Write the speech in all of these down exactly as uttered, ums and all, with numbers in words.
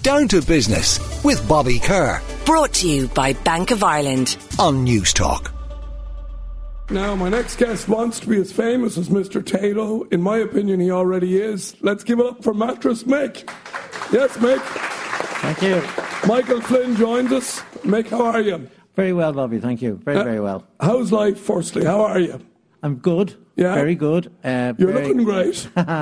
Down to Business with Bobby Kerr. Brought to you by Bank of Ireland on News Talk. Now, my next guest wants to be as famous as Mister Tato. In my opinion, he already is. Let's give it up for Mattress Mick. Yes, Mick. Thank you. Michael Flynn joins us. Mick, how are you? Very well, Bobby. Thank you. Very, uh, very well. How's life, firstly? How are you? I'm good. Yeah. Very good. Uh, You're very... looking great.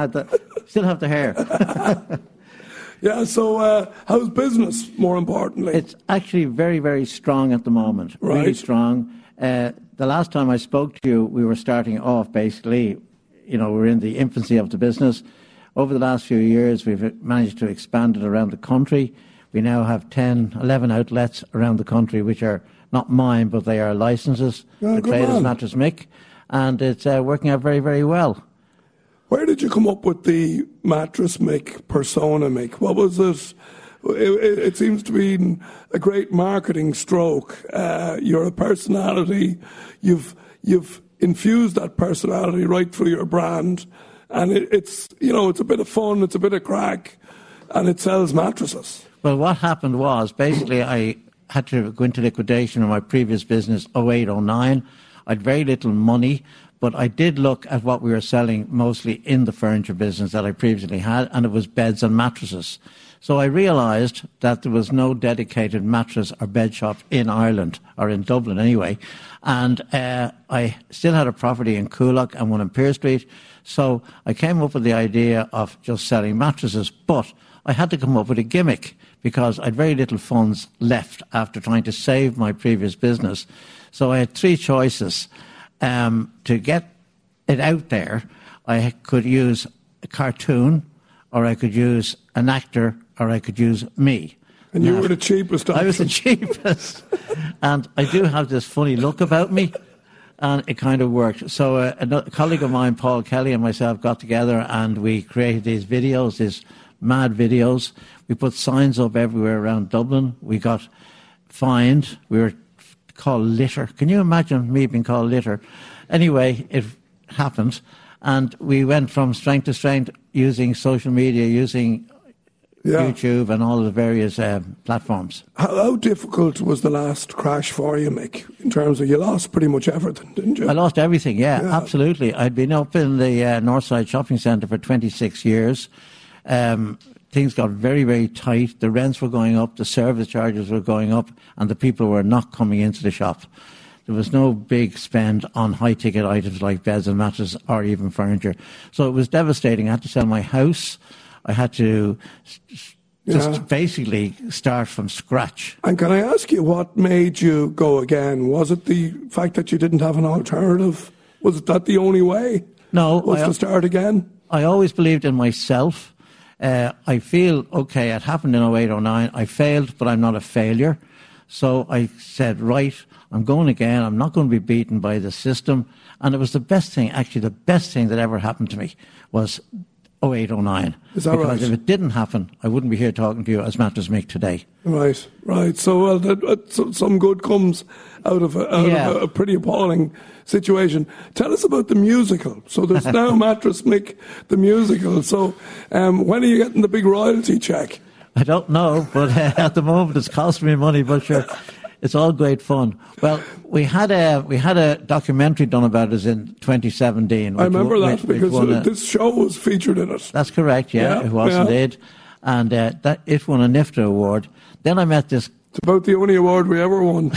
Still have the hair. Yeah, so uh, how's business, more importantly? It's actually very, very strong at the moment. Right. Really strong. Uh, the last time I spoke to you, we were starting off, basically, you know, we were in the infancy of the business. Over the last few years, we've managed to expand it around the country. We now have ten, eleven outlets around the country, which are not mine, but they are licenses Oh, for trade as Mattress Mick. And it's uh, working out very, very well. Where did you come up with the Mattress Mick persona, Mick? What was it? It, it seems to be a great marketing stroke. Uh, you're a personality. You've you've infused that personality right through your brand, and it, it's you know it's a bit of fun, it's a bit of crack, and it sells mattresses. Well, what happened was basically I had to go into liquidation in my previous business, oh eight oh nine. I had very little money. But I did look at what we were selling mostly in the furniture business that I previously had, and it was beds and mattresses. So I realised that there was no dedicated mattress or bed shop in Ireland, or in Dublin anyway. And uh, I still had a property in Coolock and one in Pearse Street. So I came up with the idea of just selling mattresses. But I had to come up with a gimmick because I had very little funds left after trying to save my previous business. So I had three choices. Um, to get it out there, I could use a cartoon, or I could use an actor, or I could use me. And you now, were the cheapest option. I was the cheapest. And I do have this funny look about me, and it kind of worked. So uh, a colleague of mine, Paul Kelly, and myself got together, and we created these videos, these mad videos. We put signs up everywhere around Dublin. We got fined. We were called litter. Can you imagine me being called litter? Anyway, it happened, and we went from strength to strength using social media, using yeah. YouTube and all the various uh, platforms. How, how difficult was the last crash for you, Mick, in terms of you lost pretty much everything, didn't you? I lost everything, yeah, yeah. absolutely. I'd been up in the uh, Northside Shopping Centre for twenty-six years. Um, Things got very, very tight. The rents were going up, the service charges were going up, and the people were not coming into the shop. There was no big spend on high-ticket items like beds and mattresses or even furniture. So it was devastating. I had to sell my house. I had to just yeah. basically start from scratch. And can I ask you what made you go again? Was it the fact that you didn't have an alternative? Was that the only way? No. Was I, to start again? I always believed in myself. Uh, I feel, okay, it happened in oh eight oh nine. I failed, but I'm not a failure. So I said, right, I'm going again. I'm not going to be beaten by the system. And it was the best thing, actually, the best thing that ever happened to me was oh eight oh nine. Is that because right? If it didn't happen, I wouldn't be here talking to you as Mattress Mick today. Right, right. So, well, that, that, so, some good comes out of, a, out yeah. of a, a pretty appalling situation. Tell us about the musical. So there's now Mattress Mick, the musical. So um, when are you getting the big royalty check? I don't know, but uh, at the moment it's costing me money, but sure, it's all great fun. Well, we had a we had a documentary done about us in twenty seventeen. I remember w- that which, because which a, this show was featured in it. That's correct, yeah, yeah it was yeah. indeed. And uh, that, it won a NIFTA award. Then I met this... It's about the only award we ever won.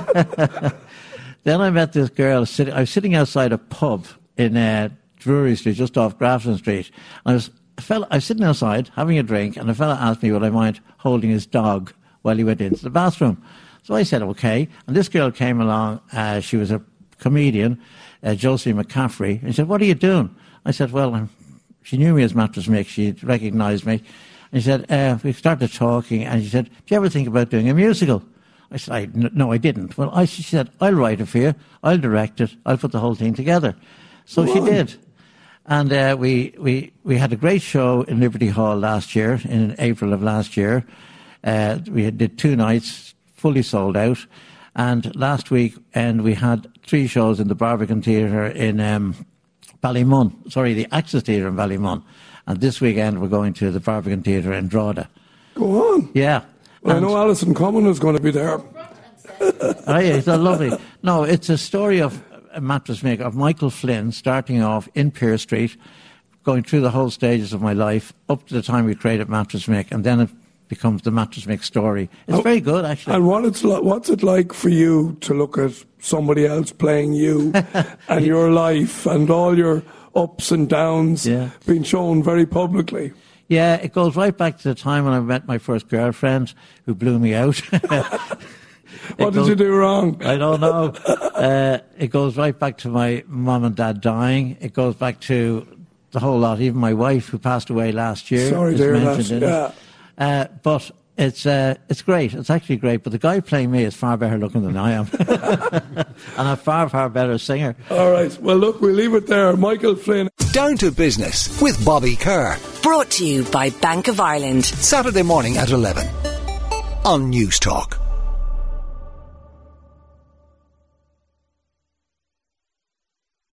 Then I met this girl. Sitting, I was sitting outside a pub in uh, Drury Street, just off Grafton Street. And I was, a fella, I was sitting outside having a drink, and a fella asked me would I mind holding his dog while he went into the bathroom. So I said, okay. And this girl came along. Uh, she was a comedian, uh, Josie McCaffrey. And she said, what are you doing? I said, well, I'm, she knew me as Mattress Mick. She recognised me. And she said, uh, we started talking, and she said, do you ever think about doing a musical? I said, I, no, I didn't. Well, I, she said, I'll write it for you. I'll direct it. I'll put the whole thing together. So she did. And uh, we, we, we had a great show in Liberty Hall last year, in April of last year. Uh, we did two nights, fully sold out. And last week, and we had three shows in the Barbican Theatre in um, Ballymun. Sorry, the Axis Theatre in Ballymun. And this weekend, we're going to the Barbican Theatre in Drogheda. Go on. Yeah. Well, And- I know Alison Common is going to be there. Oh, yeah, it's lovely. No, it's a story of a mattress maker, of Michael Flynn, starting off in Pier Street, going through the whole stages of my life, up to the time we created Mattress Make, and then it becomes the Mattress Make story. It's Oh, very good, actually. And what it's li- what's it like for you to look at somebody else playing you and your life and all your ups and downs Yeah. being shown very publicly? Yeah, it goes right back to the time when I met my first girlfriend, who blew me out. What did you do wrong? I don't know. Uh, it goes right back to my mum and dad dying. It goes back to the whole lot. Even my wife, who passed away last year, Sorry is to hear mentioned that, in yeah. it. Uh, but it's uh, it's great. It's actually great. But the guy playing me is far better looking than I am, and a far far better singer. All right. Well, look, we'll leave it there. Michael Flynn. Down to Business with Bobby Kerr. Brought to you by Bank of Ireland. Saturday morning at eleven on News Talk.